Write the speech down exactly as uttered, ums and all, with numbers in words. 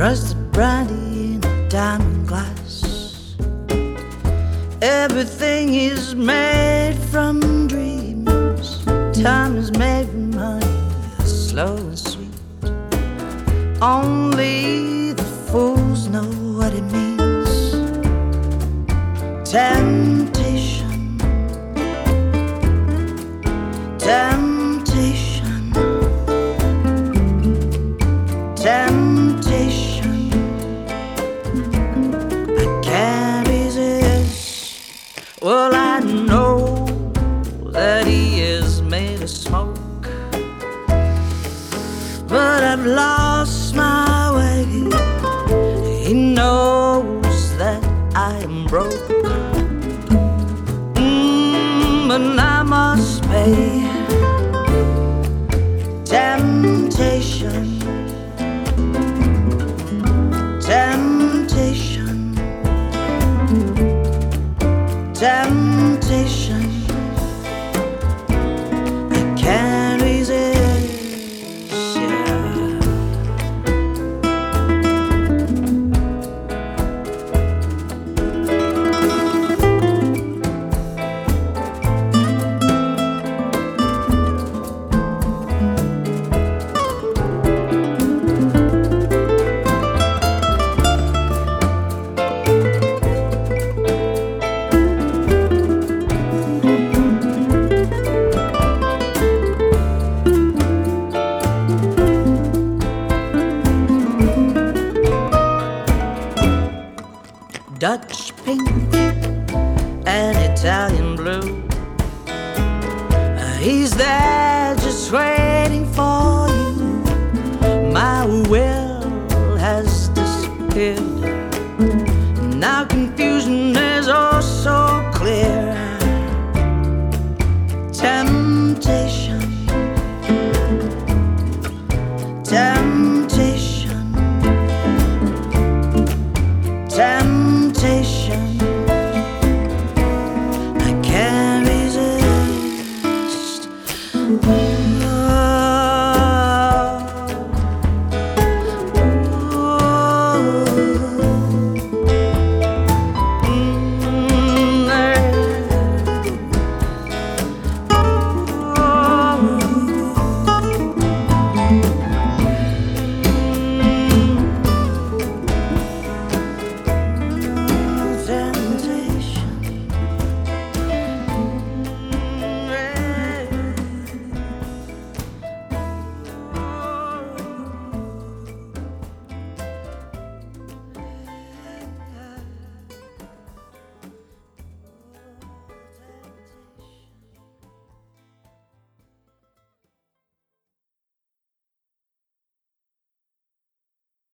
crusted brandy in a diamond glass. Everything is made from dreams. Time is made from money, slow and sweet. Only the fools know what it means. Temptation, temptation, temptation. I can't resist. Well, I know that he is made of smoke, but I've lost my way. He knows that I am broke, mm, but I must pay. Temptation, temptation, temptation. I can't resist. Yeah. Dutch pink and Italian blue. He's there